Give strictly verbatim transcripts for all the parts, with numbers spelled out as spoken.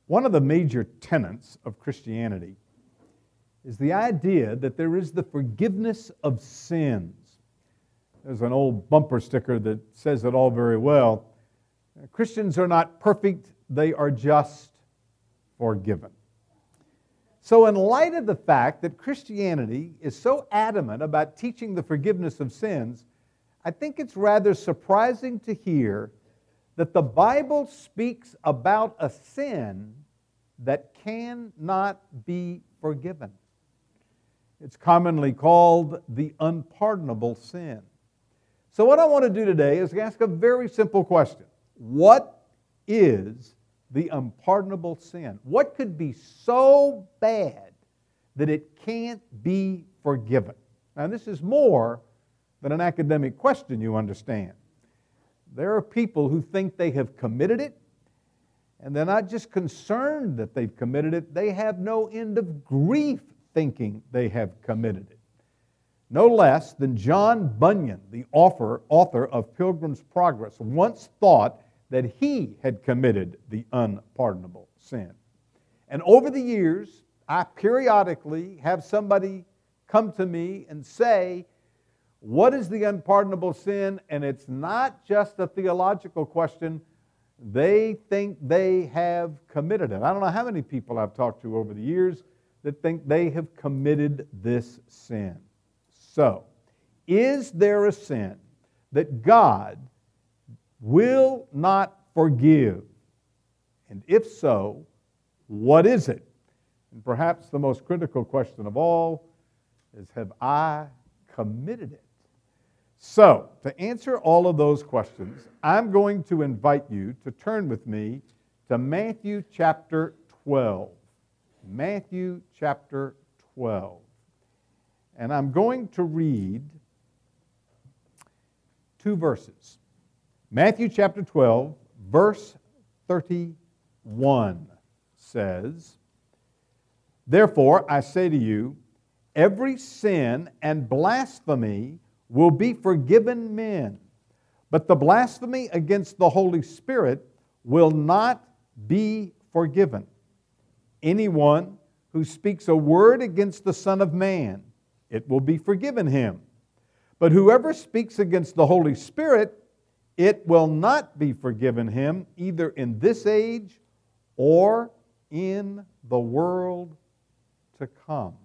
One of the major tenets of Christianity is the idea that there is the forgiveness of sins. There's an old bumper sticker that says it all very well. Christians are not perfect, they are just forgiven. So in light of the fact that Christianity is so adamant about teaching the forgiveness of sins, I think it's rather surprising to hear that the Bible speaks about a sin that cannot be forgiven. It's commonly called the unpardonable sin. So what I want to do today is ask a very simple question. What is the unpardonable sin? What could be so bad that it can't be forgiven? Now, this is more than an academic question, you understand. There are people who think they have committed it, and they're not just concerned that they've committed it, they have no end of grief thinking they have committed it. No less than John Bunyan, the author, author of Pilgrim's Progress, once thought that he had committed the unpardonable sin. And over the years, I periodically have somebody come to me and say, what is the unpardonable sin? And it's not just a theological question. They think they have committed it. I don't know how many people I've talked to over the years that think they have committed this sin. So, is there a sin that God will not forgive? And if so, what is it? And perhaps the most critical question of all is, have I committed it? So, to answer all of those questions, I'm going to invite you to turn with me to Matthew chapter twelve. Matthew chapter twelve. And I'm going to read two verses. Matthew chapter twelve, verse thirty-one says, "Therefore I say to you, every sin and blasphemy will be forgiven men, but the blasphemy against the Holy Spirit will not be forgiven. Anyone who speaks a word against the Son of Man, it will be forgiven him. But whoever speaks against the Holy Spirit, it will not be forgiven him, either in this age or in the world to come."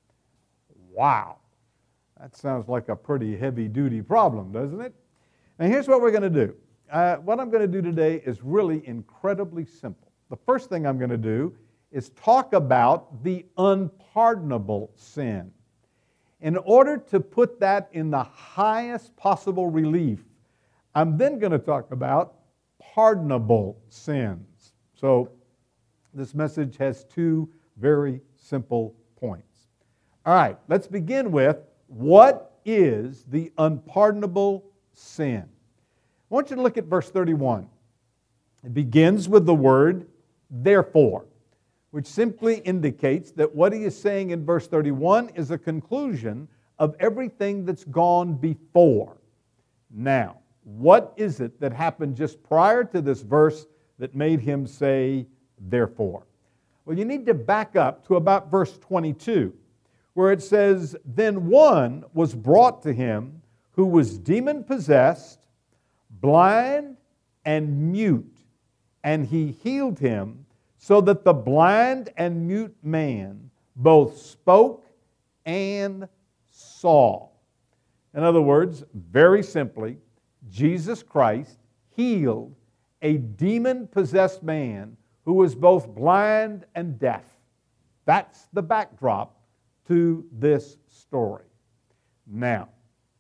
Wow. That sounds like a pretty heavy-duty problem, doesn't it? Now, here's what we're going to do. Uh, what I'm going to do today is really incredibly simple. The first thing I'm going to do is talk about the unpardonable sin. In order to put that in the highest possible relief, I'm then going to talk about pardonable sins. So this message has two very simple points. All right, let's begin with, what is the unpardonable sin? I want you to look at verse thirty-one. It begins with the word therefore, which simply indicates that what he is saying in verse thirty-one is a conclusion of everything that's gone before. Now, what is it that happened just prior to this verse that made him say therefore? Well, you need to back up to about verse twenty-two, where it says, "Then one was brought to him who was demon-possessed, blind and mute, and he healed him, so that the blind and mute man both spoke and saw." In other words, very simply, Jesus Christ healed a demon-possessed man who was both blind and deaf. That's the backdrop to this story. Now,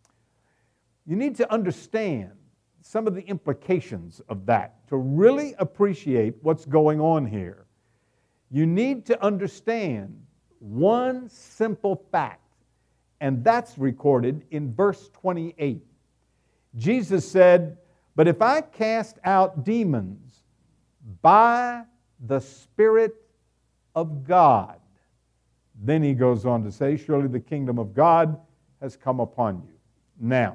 you need to understand some of the implications of that to really appreciate what's going on here. You need to understand one simple fact, and that's recorded in verse twenty-eight. Jesus said, "But if I cast out demons by the Spirit of God," then he goes on to say, "surely the kingdom of God has come upon you." Now,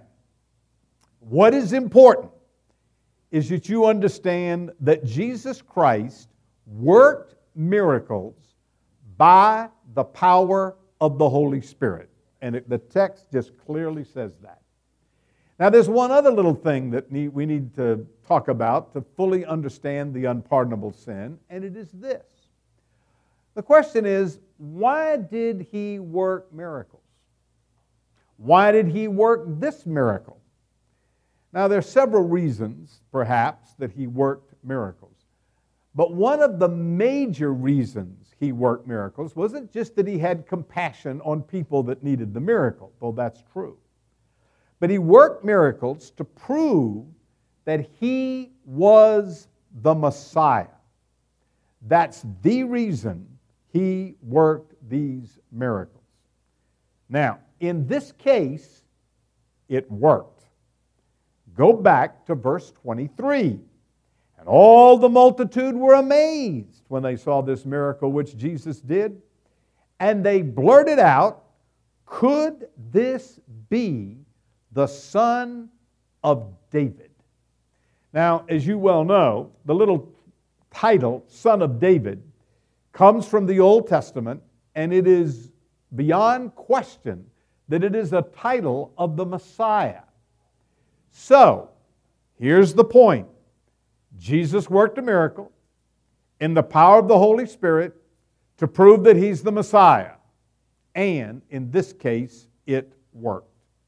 what is important is that you understand that Jesus Christ worked miracles by the power of the Holy Spirit. And it, the text just clearly says that. Now, there's one other little thing that need, we need to talk about to fully understand the unpardonable sin, and it is this. The question is, why did he work miracles? Why did he work this miracle? Now, there are several reasons, perhaps, that he worked miracles. But one of the major reasons he worked miracles wasn't just that he had compassion on people that needed the miracle, though that's true. But he worked miracles to prove that he was the Messiah. That's the reason he worked these miracles. Now, in this case, it worked. Go back to verse twenty-three. And all the multitude were amazed when they saw this miracle which Jesus did. And they blurted out, "Could this be the Son of David?" Now, as you well know, the little title, Son of David, comes from the Old Testament, and it is beyond question that it is a title of the Messiah. So, here's the point. Jesus worked a miracle in the power of the Holy Spirit to prove that He's the Messiah. And in this case, it worked.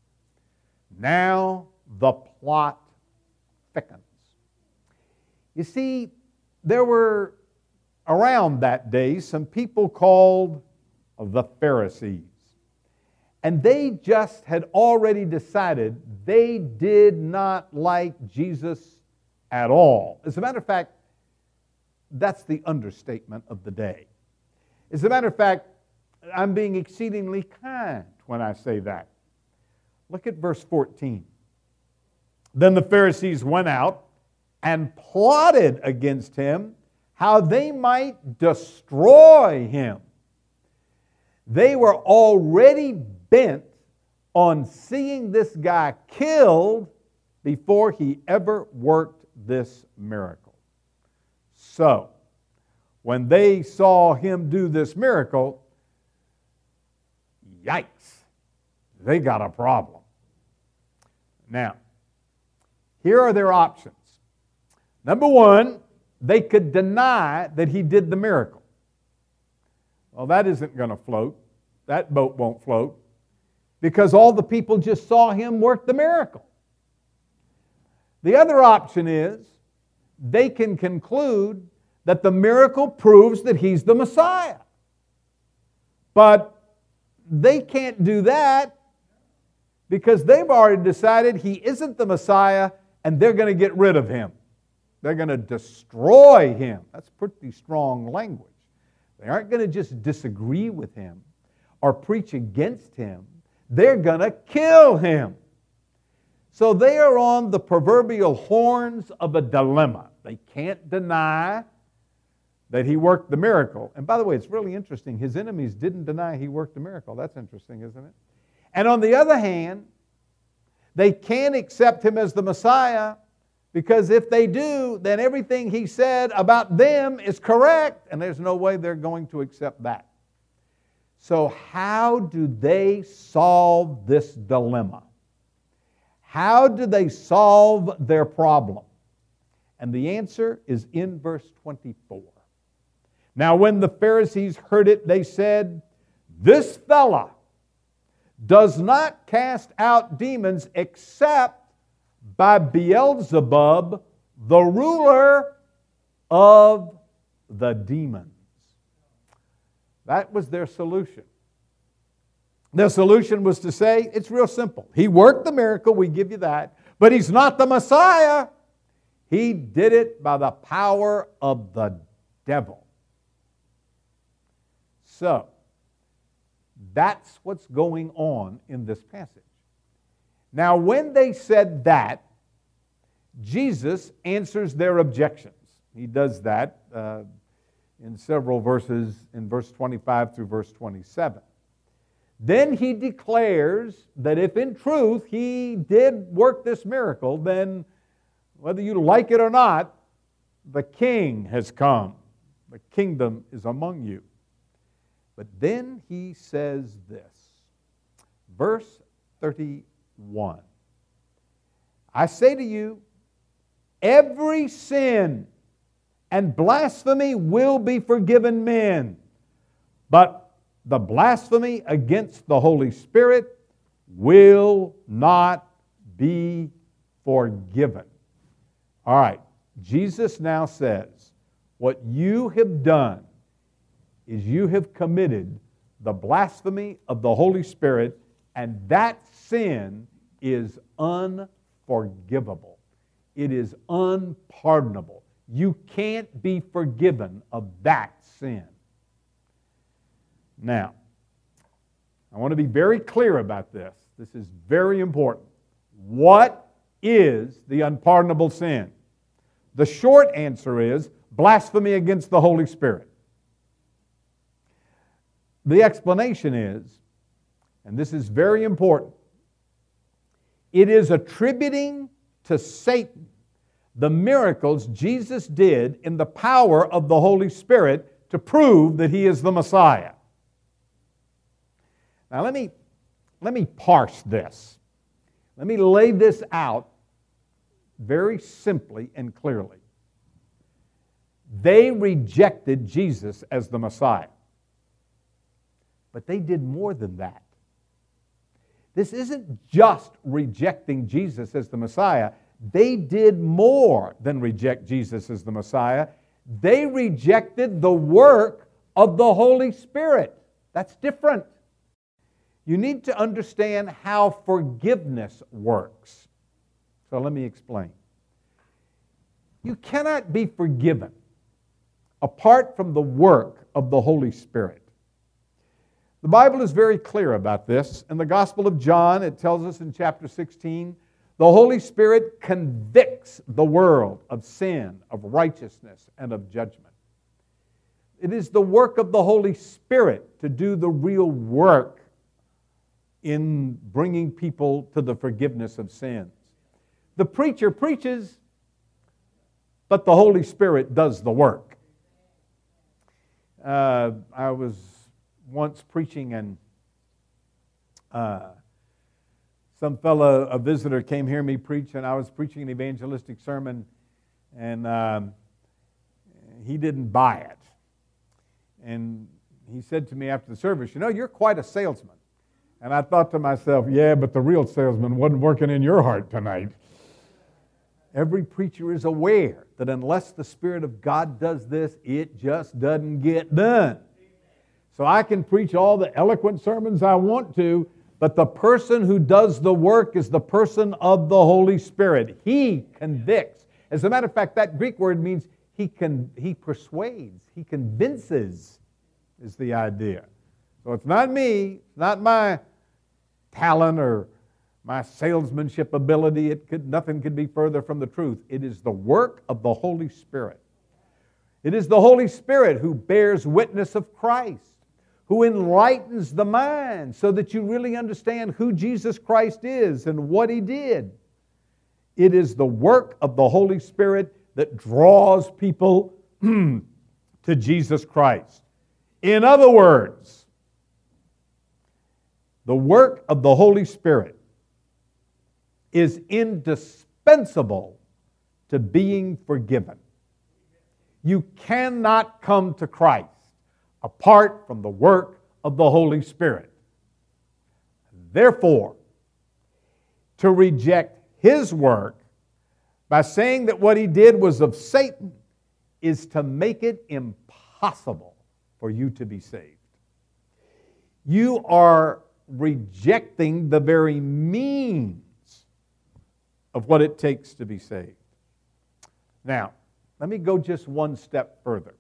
Now the plot thickens. You see, there were around that day some people called the Pharisees. And they just had already decided they did not like Jesus at all. As a matter of fact, that's the understatement of the day. As a matter of fact, I'm being exceedingly kind when I say that. Look at verse fourteen. Then the Pharisees went out and plotted against him how they might destroy him. They were already bent on seeing this guy killed before he ever worked this miracle. So, when they saw him do this miracle, yikes, they got a problem. Now, here are their options. Number one, they could deny that he did the miracle. Well, that isn't going to float. That boat won't float because all the people just saw him work the miracle. The other option is they can conclude that the miracle proves that he's the Messiah. But they can't do that because they've already decided he isn't the Messiah and they're going to get rid of him. They're going to destroy him. That's pretty strong language. They aren't going to just disagree with him or preach against him. They're going to kill him. So they are on the proverbial horns of a dilemma. They can't deny that he worked the miracle. And by the way, it's really interesting. His enemies didn't deny he worked the miracle. That's interesting, isn't it? And on the other hand, they can't accept him as the Messiah because if they do, then everything he said about them is correct, and there's no way they're going to accept that. So how do they solve this dilemma? How do they solve their problem? And the answer is in verse twenty-four. Now when the Pharisees heard it, they said, "This fella does not cast out demons except by Beelzebub, the ruler of the demons." That was their solution. Their solution was to say, it's real simple. He worked the miracle, we give you that, but he's not the Messiah. He did it by the power of the devil. So, that's what's going on in this passage. Now, when they said that, Jesus answers their objections. He does that uh, in several verses, in verse twenty-five through verse twenty-seven. Then he declares that if in truth he did work this miracle, then whether you like it or not, the king has come. The kingdom is among you. But then he says this, verse thirty-one. I say to you, every sin and blasphemy will be forgiven men, but the blasphemy against the Holy Spirit will not be forgiven. All right, Jesus now says, what you have done is you have committed the blasphemy of the Holy Spirit, and that sin is unforgivable. It is unpardonable. You can't be forgiven of that sin. Now, I want to be very clear about this. This is very important. What is the unpardonable sin? The short answer is blasphemy against the Holy Spirit. The explanation is, and this is very important, it is attributing to Satan the miracles Jesus did in the power of the Holy Spirit to prove that He is the Messiah. Now let me, let me parse this. Let me lay this out very simply and clearly. They rejected Jesus as the Messiah. But they did more than that. This isn't just rejecting Jesus as the Messiah. They did more than reject Jesus as the Messiah. They rejected the work of the Holy Spirit. That's different. You need to understand how forgiveness works. So let me explain. You cannot be forgiven apart from the work of the Holy Spirit. The Bible is very clear about this. In the Gospel of John, it tells us in chapter sixteen, the Holy Spirit convicts the world of sin, of righteousness, and of judgment. It is the work of the Holy Spirit to do the real work in bringing people to the forgiveness of sins. The preacher preaches, but the Holy Spirit does the work. Uh, I was once preaching, and uh, some fellow, a visitor, came hear me preach, and I was preaching an evangelistic sermon, and um, he didn't buy it. And he said to me after the service, you know, you're quite a salesman. And I thought to myself, yeah, but the real salesman wasn't working in your heart tonight. Every preacher is aware that unless the Spirit of God does this, it just doesn't get done. So I can preach all the eloquent sermons I want to, but the person who does the work is the person of the Holy Spirit. He convicts. As a matter of fact, that Greek word means he can, he persuades, he convinces, is the idea. So it's not me, it's not my talent or my salesmanship ability. It could, nothing could be further from the truth. It is the work of the Holy Spirit. It is the Holy Spirit who bears witness of Christ, who enlightens the mind so that you really understand who Jesus Christ is and what He did. It is the work of the Holy Spirit that draws people to Jesus Christ. In other words, the work of the Holy Spirit is indispensable to being forgiven. You cannot come to Christ apart from the work of the Holy Spirit. Therefore, to reject His work by saying that what He did was of Satan is to make it impossible for you to be saved. You are rejecting the very means of what it takes to be saved. Now, let me go just one step further.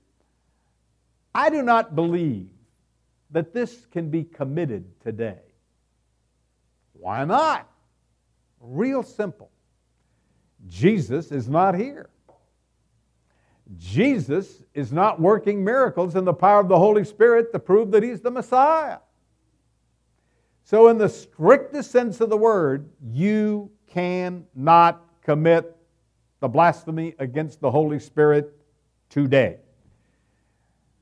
I do not believe that this can be committed today. Why not? Real simple. Jesus is not here. Jesus is not working miracles in the power of the Holy Spirit to prove that He's the Messiah. So in the strictest sense of the word, you cannot commit the blasphemy against the Holy Spirit today.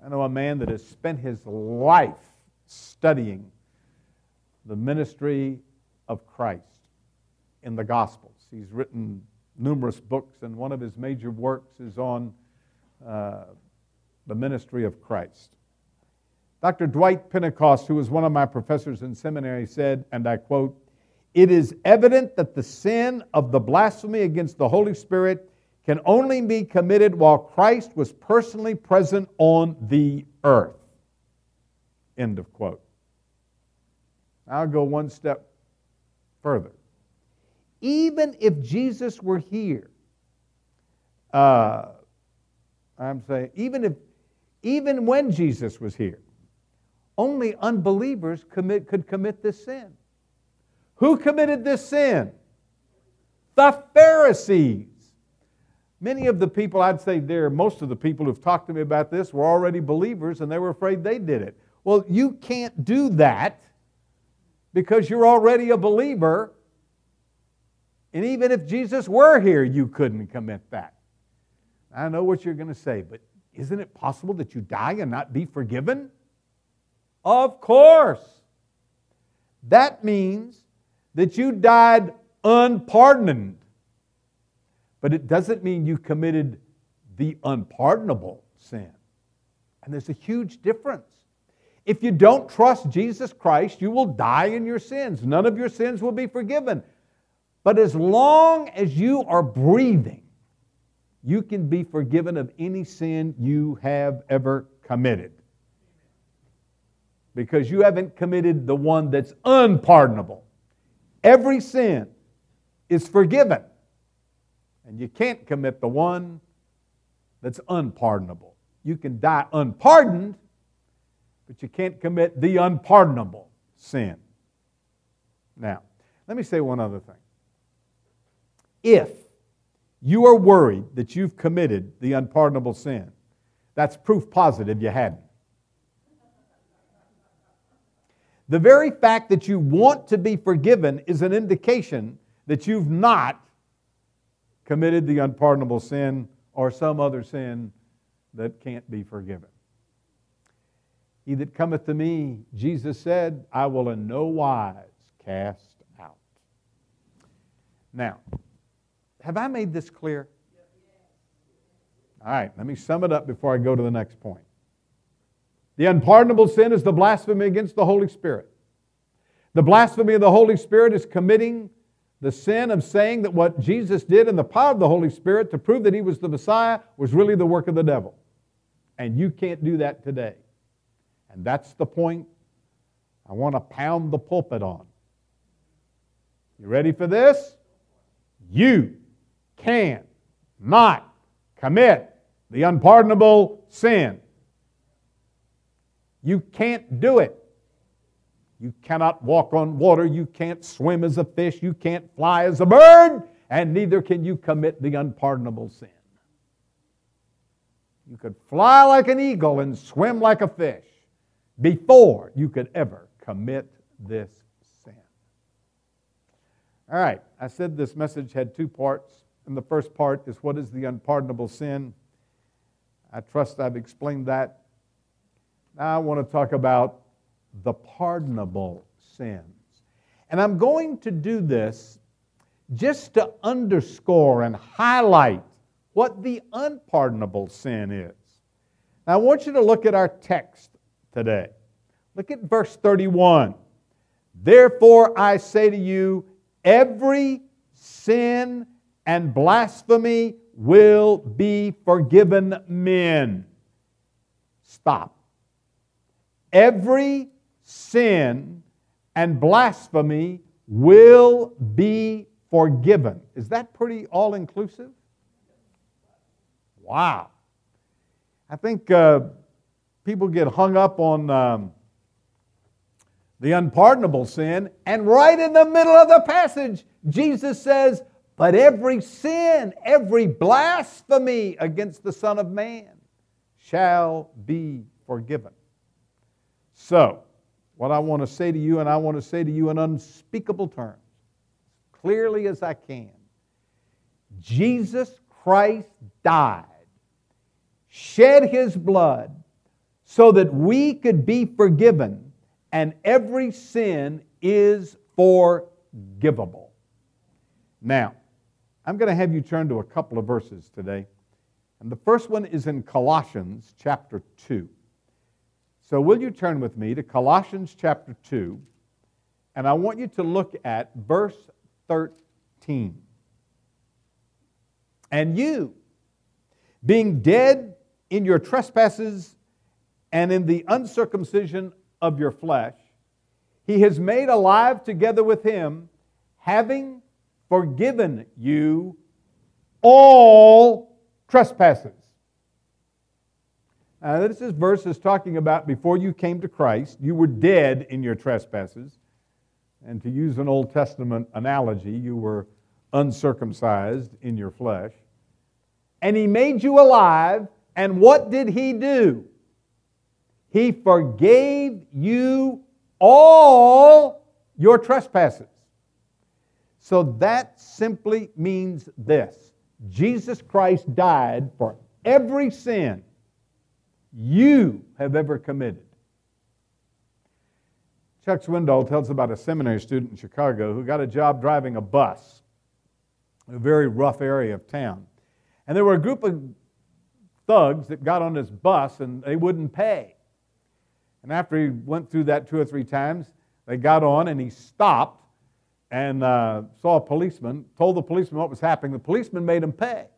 I know a man that has spent his life studying the ministry of Christ in the Gospels. He's written numerous books, and one of his major works is on uh, the ministry of Christ. Doctor Dwight Pentecost, who was one of my professors in seminary, said, and I quote, "It is evident that the sin of the blasphemy against the Holy Spirit can only be committed while Christ was personally present on the earth." End of quote. I'll go one step further. Even if Jesus were here, uh, I'm saying, even if, even when Jesus was here, only unbelievers commit, could commit this sin. Who committed this sin? The Pharisees. Many of the people, I'd say there, most of the people who've talked to me about this were already believers and they were afraid they did it. Well, you can't do that because you're already a believer. And even if Jesus were here, you couldn't commit that. I know what you're going to say, but isn't it possible that you die and not be forgiven? Of course. That means that you died unpardoned. But it doesn't mean you committed the unpardonable sin. And there's a huge difference. If you don't trust Jesus Christ, you will die in your sins. None of your sins will be forgiven. But as long as you are breathing, you can be forgiven of any sin you have ever committed. Because you haven't committed the one that's unpardonable. Every sin is forgiven. And you can't commit the one that's unpardonable. You can die unpardoned, but you can't commit the unpardonable sin. Now, let me say one other thing. If you are worried that you've committed the unpardonable sin, that's proof positive you hadn't. The very fact that you want to be forgiven is an indication that you've not committed the unpardonable sin or some other sin that can't be forgiven. He that cometh to me, Jesus said, I will in no wise cast out. Now, have I made this clear? All right, let me sum it up before I go to the next point. The unpardonable sin is the blasphemy against the Holy Spirit. The blasphemy of the Holy Spirit is committing the sin of saying that what Jesus did in the power of the Holy Spirit to prove that He was the Messiah was really the work of the devil. And you can't do that today. And that's the point I want to pound the pulpit on. You ready for this? You cannot commit the unpardonable sin. You can't do it. You cannot walk on water. You can't swim as a fish. You can't fly as a bird. And neither can you commit the unpardonable sin. You could fly like an eagle and swim like a fish before you could ever commit this sin. All right, I said this message had two parts. And the first part is, what is the unpardonable sin? I trust I've explained that. Now I want to talk about the pardonable sins. And I'm going to do this just to underscore and highlight what the unpardonable sin is. Now I want you to look at our text today. Look at verse thirty-one. Therefore I say to you, every sin and blasphemy will be forgiven men. Stop. Every sin and blasphemy will be forgiven. Is that pretty all-inclusive? Wow. I think uh, people get hung up on um, the unpardonable sin, and right in the middle of the passage, Jesus says, but every sin, every blasphemy against the Son of Man shall be forgiven. So, what I want to say to you, and I want to say to you in unspeakable terms, clearly as I can, Jesus Christ died, shed His blood, so that we could be forgiven, and every sin is forgivable. Now, I'm going to have you turn to a couple of verses today. And the first one is in Colossians chapter two. So will you turn with me to Colossians chapter two, and I want you to look at verse thirteen. And you, being dead in your trespasses and in the uncircumcision of your flesh, He has made alive together with Him, having forgiven you all trespasses. Now, this is verse is talking about before you came to Christ, you were dead in your trespasses. And to use an Old Testament analogy, you were uncircumcised in your flesh. And He made you alive, and what did He do? He forgave you all your trespasses. So that simply means this: Jesus Christ died for every sin you have ever committed. Chuck Swindoll tells about a seminary student in Chicago who got a job driving a bus in a very rough area of town. And there were a group of thugs that got on this bus and they wouldn't pay. And after he went through that two or three times, they got on and he stopped and uh, saw a policeman, told the policeman what was happening. The policeman made him pay.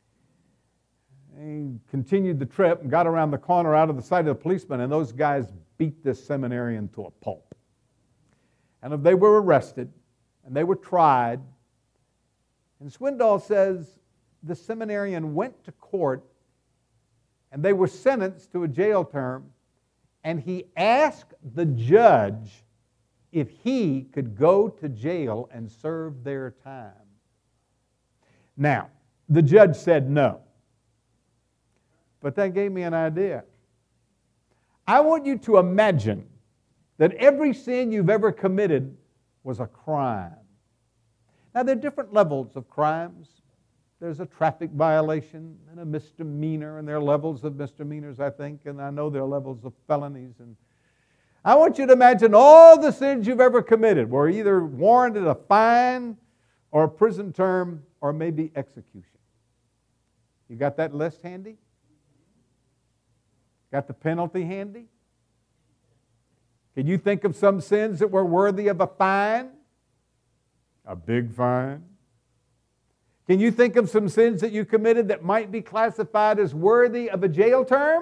He continued the trip and got around the corner out of the sight of the policeman, and those guys beat this seminarian to a pulp. And they were arrested, and they were tried. And Swindoll says the seminarian went to court, and they were sentenced to a jail term, and he asked the judge if he could go to jail and serve their time. Now, the judge said no. But that gave me an idea. I want you to imagine that every sin you've ever committed was a crime. Now, there are different levels of crimes. There's a traffic violation and a misdemeanor, and there are levels of misdemeanors, I think, and I know there are levels of felonies. And I want you to imagine all the sins you've ever committed were either warranted a fine or a prison term or maybe execution. You got that list handy? Got the penalty handy? Can you think of some sins that were worthy of a fine? A big fine? Can you think of some sins that you committed that might be classified as worthy of a jail term?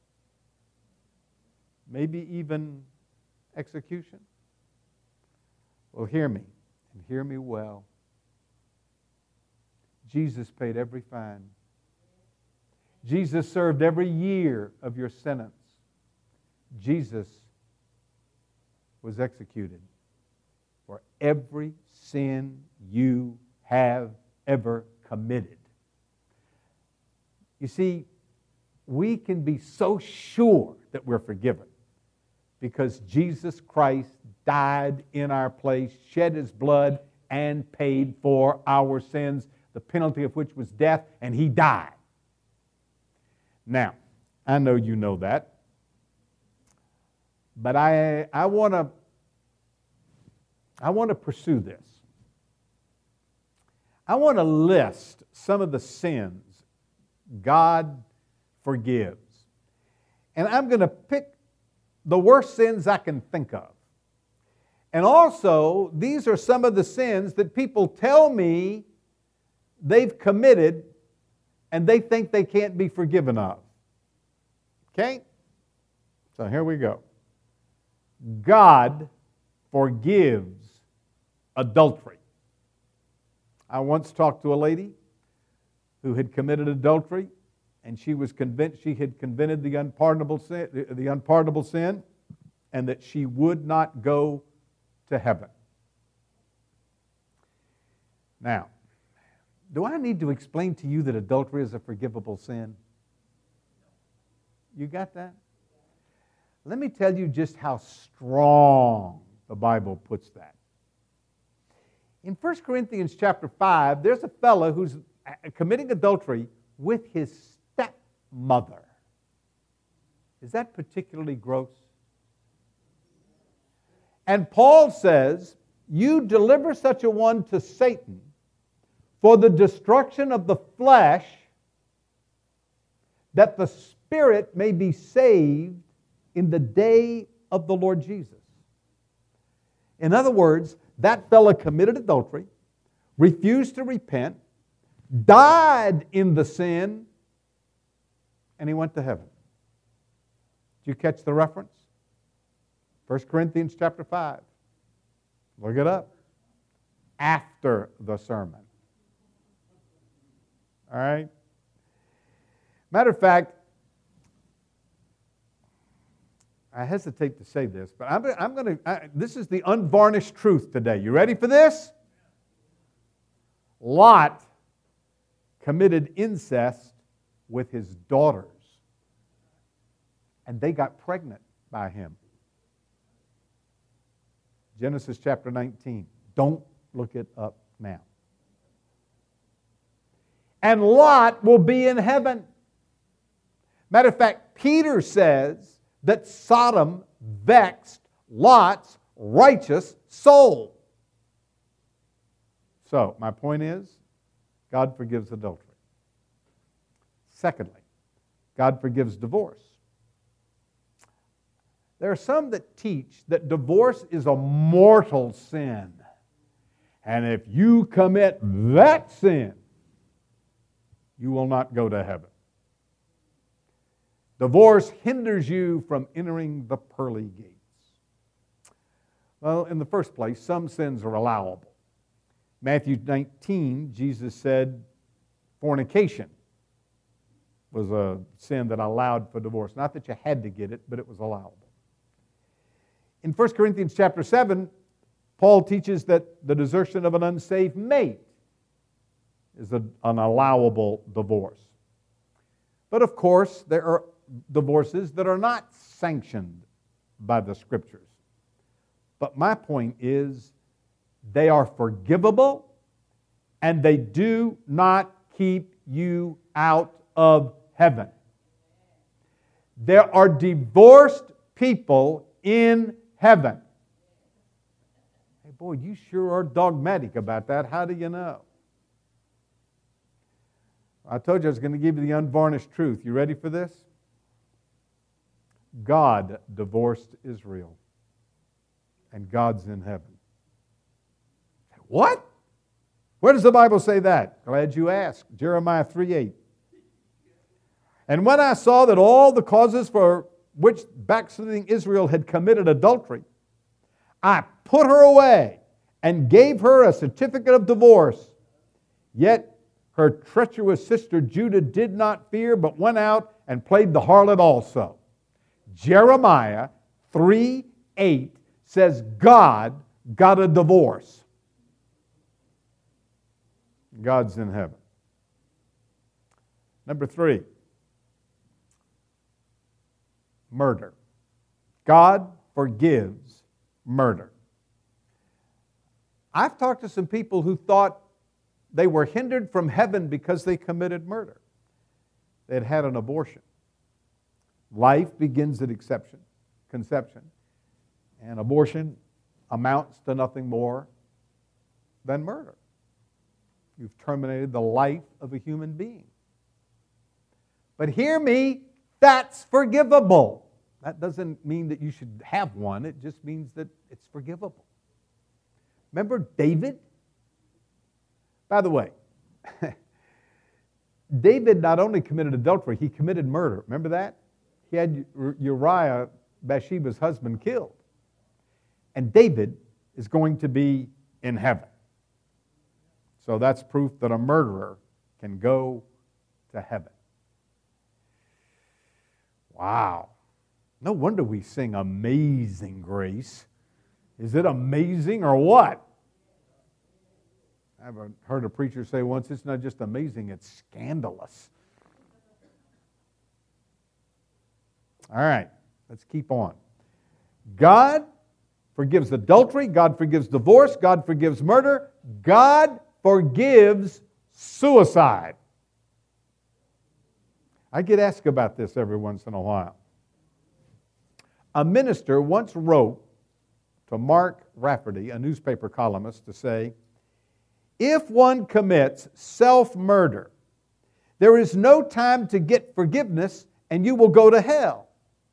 Maybe even execution? Well, hear me, and hear me well. Jesus paid every fine. Jesus served every year of your sentence. Jesus was executed for every sin you have ever committed. You see, we can be so sure that we're forgiven because Jesus Christ died in our place, shed His blood, and paid for our sins, the penalty of which was death, and He died. Now, I know you know that, but I, I want to I want to pursue this. I want to list some of the sins God forgives. And I'm going to pick the worst sins I can think of. And also, these are some of the sins that people tell me they've committed and they think they can't be forgiven of. Okay? So here we go. God forgives adultery. I once talked to a lady who had committed adultery, and she was convinced she had committed the unpardonable sin, the unpardonable sin, and that she would not go to heaven. Now, do I need to explain to you that adultery is a forgivable sin? You got that? Let me tell you just how strong the Bible puts that. In First Corinthians chapter five, there's a fellow who's committing adultery with his stepmother. Is that particularly gross? And Paul says, you deliver such a one to Satan for the destruction of the flesh, that the spirit may be saved in the day of the Lord Jesus. In other words, that fellow committed adultery, refused to repent, died in the sin, and he went to heaven. Did you catch the reference? First Corinthians chapter five. Look it up. After the sermon. All right? Matter of fact, I hesitate to say this, but I'm, I'm going to, this is the unvarnished truth today. You ready for this? Lot committed incest with his daughters, and they got pregnant by him. Genesis chapter nineteen. Don't look it up now. And Lot will be in heaven. Matter of fact, Peter says that Sodom vexed Lot's righteous soul. So, my point is, God forgives adultery. Secondly, God forgives divorce. There are some that teach that divorce is a mortal sin. And if you commit that sin, you will not go to heaven. Divorce hinders you from entering the pearly gates. Well, in the first place, some sins are allowable. Matthew nineteen, Jesus said fornication was a sin that allowed for divorce. Not that you had to get it, but it was allowable. In First Corinthians chapter seven, Paul teaches that the desertion of an unsaved mate is a, an allowable divorce. But of course, there are divorces that are not sanctioned by the Scriptures. But my point is, they are forgivable, and they do not keep you out of heaven. There are divorced people in heaven. Hey, boy, you sure are dogmatic about that. How do you know? I told you I was going to give you the unvarnished truth. You ready for this? God divorced Israel, and God's in heaven. What? Where does the Bible say that? Glad you asked. Jeremiah three eight. And when I saw that all the causes for which backsliding Israel had committed adultery, I put her away and gave her a certificate of divorce. Yet her treacherous sister Judah did not fear, but went out and played the harlot also. Jeremiah three eight says God got a divorce. God's in heaven. Number three, murder. God forgives murder. I've talked to some people who thought they were hindered from heaven because they committed murder. They had had an abortion. Life begins at conception, conception, and abortion amounts to nothing more than murder. You've terminated the life of a human being. But hear me, that's forgivable. That doesn't mean that you should have one. It just means that it's forgivable. Remember David? By the way, David not only committed adultery, he committed murder. Remember that? He had Uriah, Bathsheba's husband, killed. And David is going to be in heaven. So that's proof that a murderer can go to heaven. Wow. No wonder we sing Amazing Grace. Is it amazing or what? I've heard a preacher say once, it's not just amazing, it's scandalous. All right, let's keep on. God forgives adultery. God forgives divorce. God forgives murder. God forgives suicide. I get asked about this every once in a while. A minister once wrote to Mark Rafferty, a newspaper columnist, to say, if one commits self-murder, there is no time to get forgiveness and you will go to hell.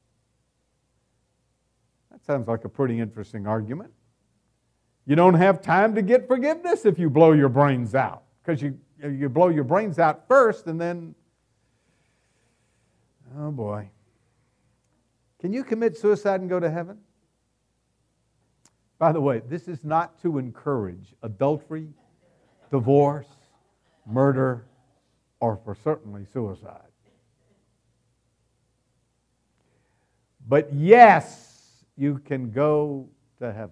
That sounds like a pretty interesting argument. You don't have time to get forgiveness if you blow your brains out, because you, you blow your brains out first and then, oh boy. Can you commit suicide and go to heaven? By the way, this is not to encourage adultery, divorce, murder, or for certainly suicide. But yes, you can go to heaven.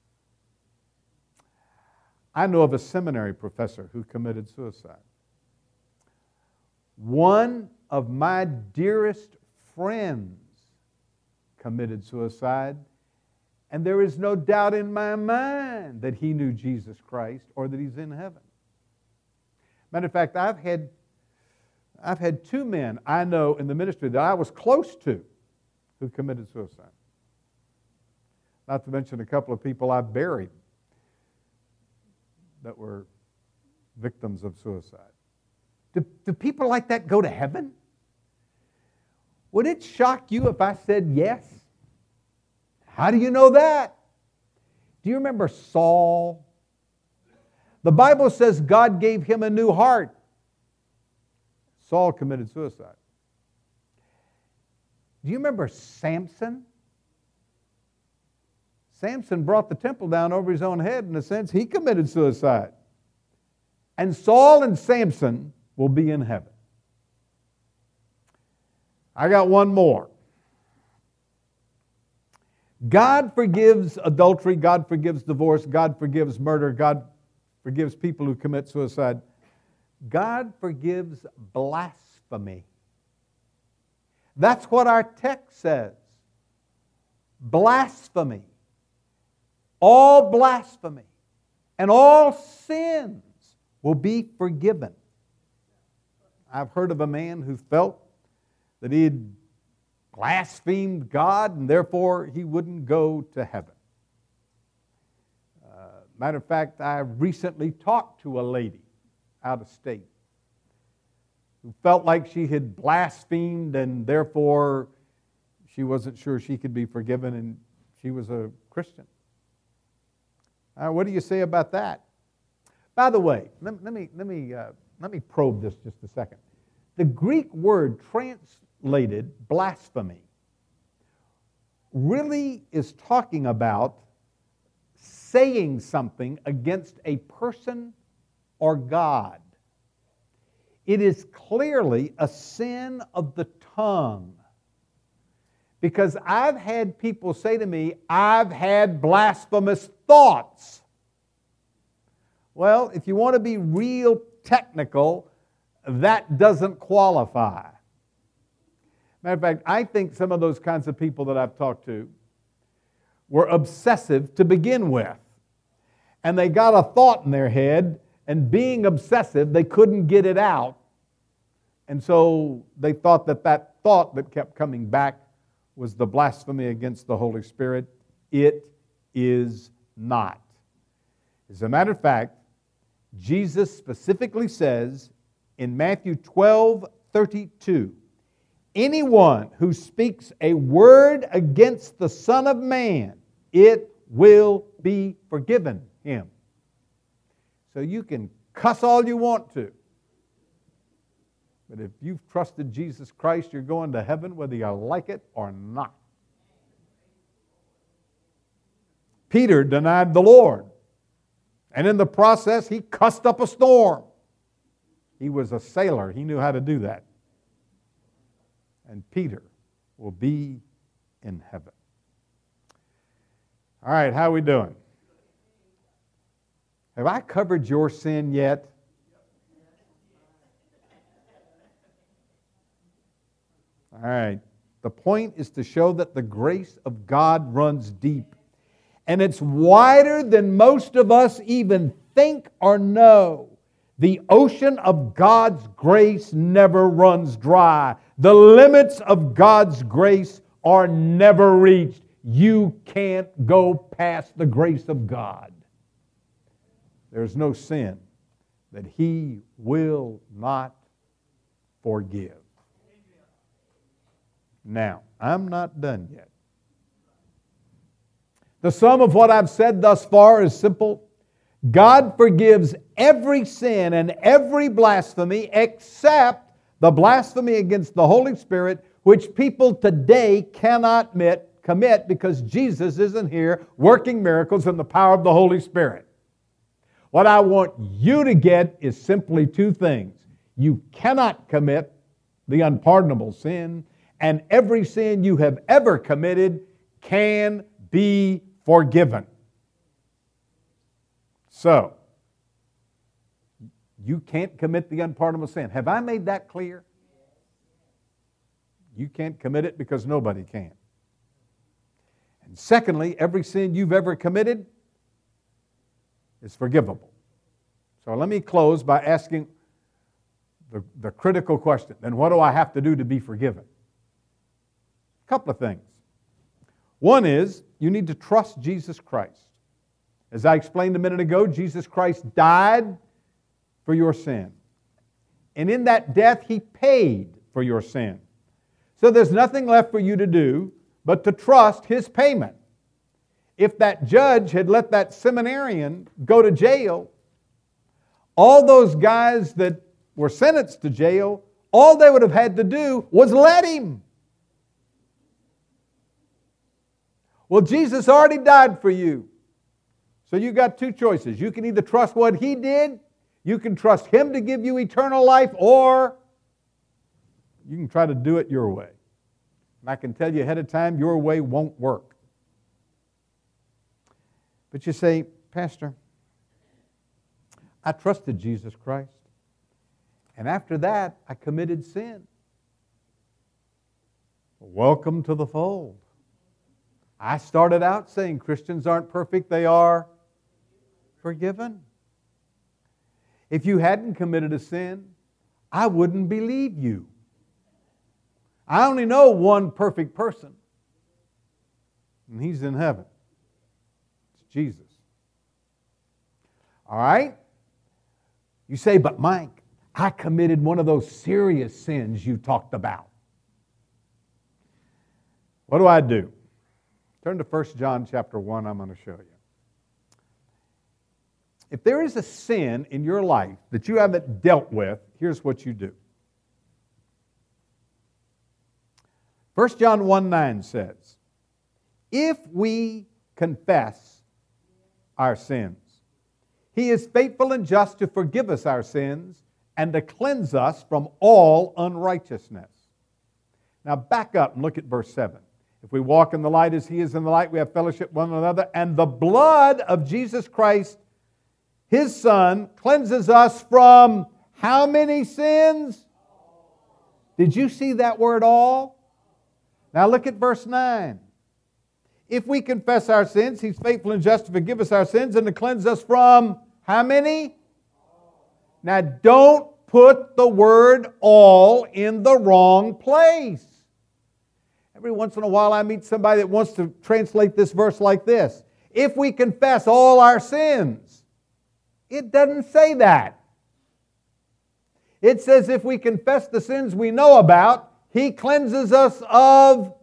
I know of a seminary professor who committed suicide. One of my dearest friends committed suicide, and there is no doubt in my mind that he knew Jesus Christ or that he's in heaven. Matter of fact, I've had, I've had two men I know in the ministry that I was close to who committed suicide. Not to mention a couple of people I've buried that were victims of suicide. Do, do people like that go to heaven? Would it shock you if I said yes? How do you know that? Do you remember Saul? The Bible says God gave him a new heart. Saul committed suicide. Do you remember Samson? Samson brought the temple down over his own head. In a sense, he committed suicide. And Saul and Samson will be in heaven. I got one more. God forgives adultery. God forgives divorce. God forgives murder. God forgives people who commit suicide. God forgives blasphemy. That's what our text says. Blasphemy. All blasphemy and all sins will be forgiven. I've heard of a man who felt that he had blasphemed God and therefore he wouldn't go to heaven. Uh, matter of fact, I recently talked to a lady out of state who felt like she had blasphemed and therefore she wasn't sure she could be forgiven, and she was a Christian. Uh, what do you say about that? By the way, let, let me, let, me, uh, let me probe this just a second. The Greek word translated blasphemy really is talking about saying something against a person or God. It is clearly a sin of the tongue. Because I've had people say to me, I've had blasphemous thoughts. Well, if you want to be real technical, that doesn't qualify. Matter of fact, I think some of those kinds of people that I've talked to were obsessive to begin with. And they got a thought in their head, and being obsessive, they couldn't get it out. And so they thought that that thought that kept coming back was the blasphemy against the Holy Spirit. It is not. As a matter of fact, Jesus specifically says in Matthew twelve thirty-two, anyone who speaks a word against the Son of Man, it will be forgiven him. So you can cuss all you want to. But if you've trusted Jesus Christ, you're going to heaven whether you like it or not. Peter denied the Lord. And in the process, he cussed up a storm. He was a sailor. He knew how to do that. And Peter will be in heaven. All right, how are we doing? Have I covered your sin yet? All right. The point is to show that the grace of God runs deep. And it's wider than most of us even think or know. The ocean of God's grace never runs dry. The limits of God's grace are never reached, you can't go past the grace of God. There's no sin that He will not forgive. Now, I'm not done yet. The sum of what I've said thus far is simple. God forgives every sin and every blasphemy except the blasphemy against the Holy Spirit, which people today cannot admit, commit because Jesus isn't here working miracles in the power of the Holy Spirit. What I want you to get is simply two things. You cannot commit the unpardonable sin, and every sin you have ever committed can be forgiven. So, you can't commit the unpardonable sin. Have I made that clear? You can't commit it because nobody can. And secondly, every sin you've ever committed is forgivable. So let me close by asking the, the critical question. Then what do I have to do to be forgiven? A couple of things. One is you need to trust Jesus Christ. As I explained a minute ago, Jesus Christ died for your sin. And in that death, He paid for your sin. So there's nothing left for you to do but to trust His payment. If that judge had let that seminarian go to jail, all those guys that were sentenced to jail, all they would have had to do was let him. Well, Jesus already died for you. So you got two choices. You can either trust what He did, you can trust Him to give you eternal life, or you can try to do it your way. And I can tell you ahead of time, your way won't work. But you say, Pastor, I trusted Jesus Christ. And after that, I committed sin. Welcome to the fold. I started out saying Christians aren't perfect, they are forgiven. If you hadn't committed a sin, I wouldn't believe you. I only know one perfect person, and He's in heaven. It's Jesus. All right? You say, but Mike, I committed one of those serious sins you talked about. What do I do? Turn to First John chapter one, I'm going to show you. If there is a sin in your life that you haven't dealt with, here's what you do. First John one nine says, if we confess our sins, He is faithful and just to forgive us our sins and to cleanse us from all unrighteousness. Now back up and look at verse seven. If we walk in the light as He is in the light, we have fellowship with one another, and the blood of Jesus Christ, His Son, cleanses us from how many sins? Did you see that word all? Now look at verse nine. If we confess our sins, He's faithful and just to forgive us our sins and to cleanse us from how many? Now don't put the word all in the wrong place. Every once in a while I meet somebody that wants to translate this verse like this. If we confess all our sins. It doesn't say that. It says if we confess the sins we know about, He cleanses us of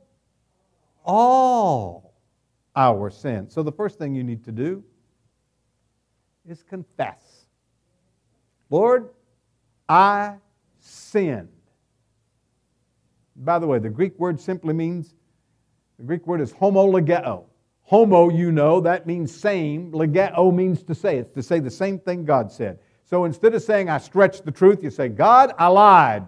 all our sins. So the first thing you need to do is confess. Lord, I sinned. By the way, the Greek word simply means, the Greek word is homologeo. Homo, you know, that means same. Legeo means to say. It's to say the same thing God said. So instead of saying, I stretched the truth, you say, God, I lied.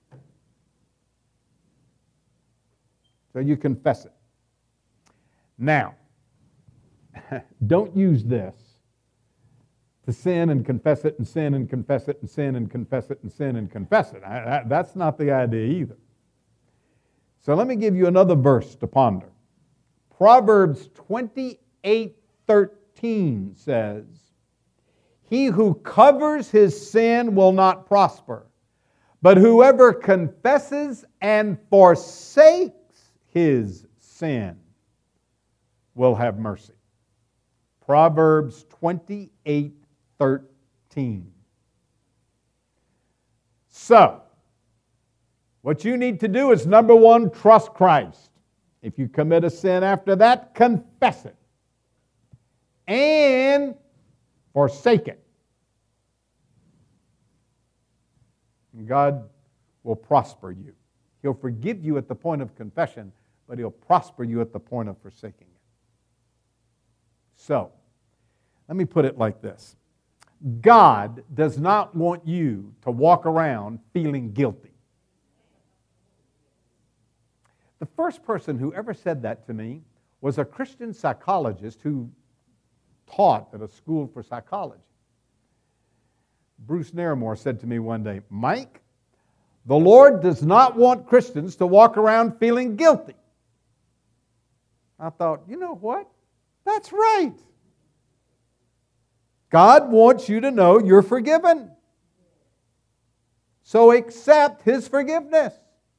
So you confess it. Now, don't use this to sin and confess it and sin and confess it and sin and confess it and sin and confess it. I, I, that's not the idea either. So let me give you another verse to ponder. Proverbs twenty-eight thirteen says, He who covers his sin will not prosper, but whoever confesses and forsakes his sin will have mercy. Proverbs twenty-eight thirteen. So, what you need to do is, number one, trust Christ. If you commit a sin after that, confess it. And forsake it. And God will prosper you. He'll forgive you at the point of confession, but He'll prosper you at the point of forsaking it. So, let me put it like this. God does not want you to walk around feeling guilty. The first person who ever said that to me was a Christian psychologist who taught at a school for psychology. Bruce Naramore said to me one day, "Mike, the Lord does not want Christians to walk around feeling guilty." I thought, you know what? That's right. God wants you to know you're forgiven. So accept His forgiveness.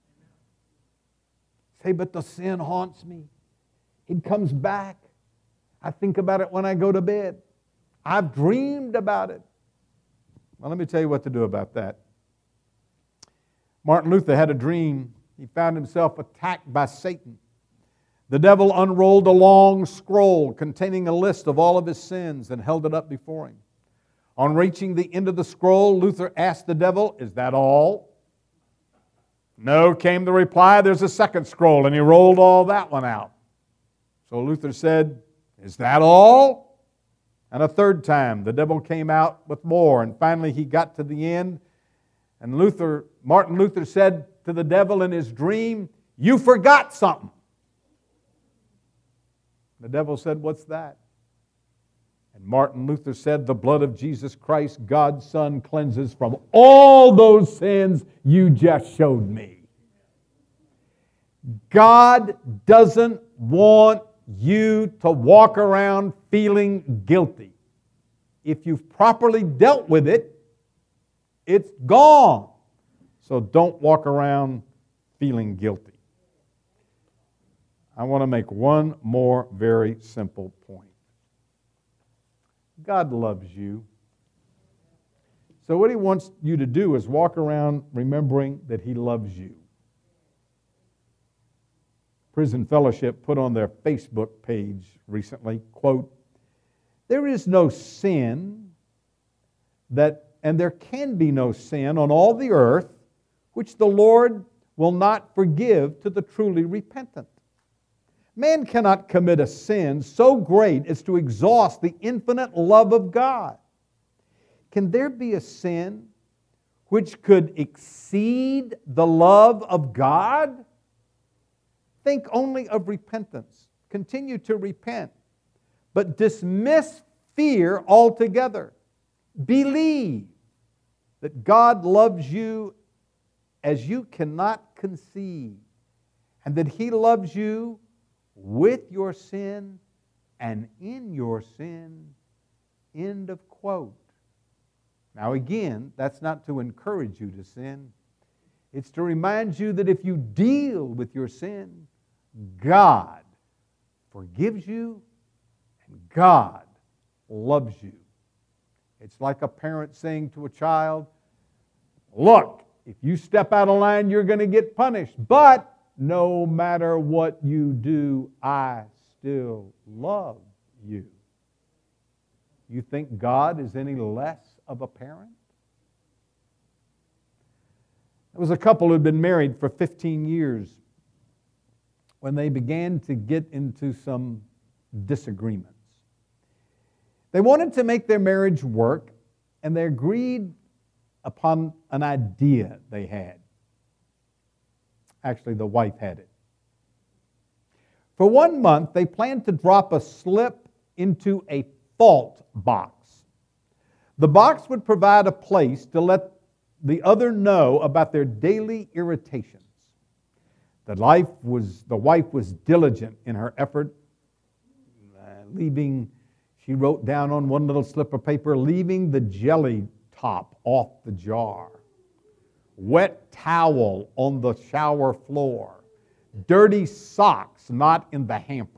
Say, but the sin haunts me. It comes back. I think about it when I go to bed. I've dreamed about it. Well, let me tell you what to do about that. Martin Luther had a dream. He found himself attacked by Satan. The devil unrolled a long scroll containing a list of all of his sins and held it up before him. On reaching the end of the scroll, Luther asked the devil, "Is that all?" "No," came the reply. "There's a second scroll," and he rolled all that one out. So Luther said, "Is that all?" And a third time, the devil came out with more, and finally he got to the end. And Luther, Martin Luther said to the devil in his dream, "You forgot something." The devil said, "What's that?" And Martin Luther said, "The blood of Jesus Christ, God's Son, cleanses from all those sins you just showed me." God doesn't want you to walk around feeling guilty. If you've properly dealt with it, it's gone. So don't walk around feeling guilty. I want to make one more very simple point. God loves you. So what He wants you to do is walk around remembering that He loves you. Prison Fellowship put on their Facebook page recently, quote, "There is no sin that, and there can be no sin on all the earth which the Lord will not forgive to the truly repentant. Man cannot commit a sin so great as to exhaust the infinite love of God. Can there be a sin which could exceed the love of God? Think only of repentance. Continue to repent, but dismiss fear altogether. Believe that God loves you as you cannot conceive, and that He loves you with your sin and in your sin." End of quote. Now again, that's not to encourage you to sin. It's to remind you that if you deal with your sin, God forgives you and God loves you. It's like a parent saying to a child, "Look, if you step out of line, you're going to get punished. But no matter what you do, I still love you." You think God is any less of a parent? There was a couple who had been married for fifteen years when they began to get into some disagreements. They wanted to make their marriage work, and they agreed upon an idea they had. Actually, the wife had it. For one month, they planned to drop a slip into a fault box. The box would provide a place to let the other know about their daily irritations. The, life was, the wife was diligent in her effort, uh, leaving, she wrote down on one little slip of paper, leaving the jelly top off the jar, wet towel on the shower floor, dirty socks not in the hamper.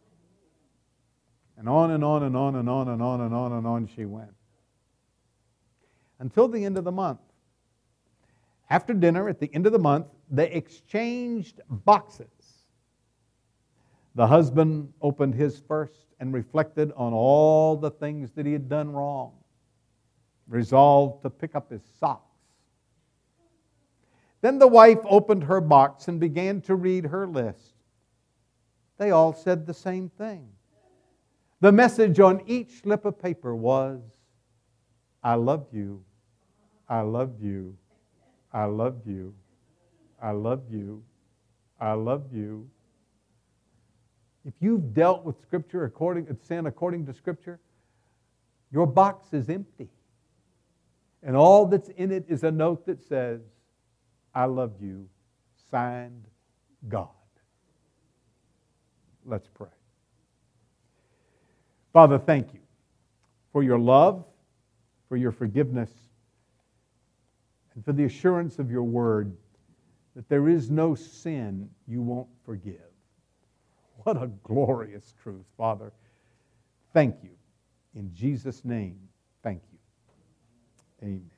And on and on and on and on and on and on and on she went. Until the end of the month. After dinner, at the end of the month, they exchanged boxes. The husband opened his first and reflected on all the things that he had done wrong, resolved to pick up his socks. Then the wife opened her box and began to read her list. They all said the same thing. The message on each slip of paper was, I love you, I love you, I love you, I love you, I love you. If you've dealt with Scripture according to sin according to Scripture, your box is empty. And all that's in it is a note that says, I love you, signed God. Let's pray. Father, thank you for your love, for your forgiveness, and for the assurance of your word that there is no sin you won't forgive. What a glorious truth, Father. Thank you. In Jesus' name, thank you. Amen.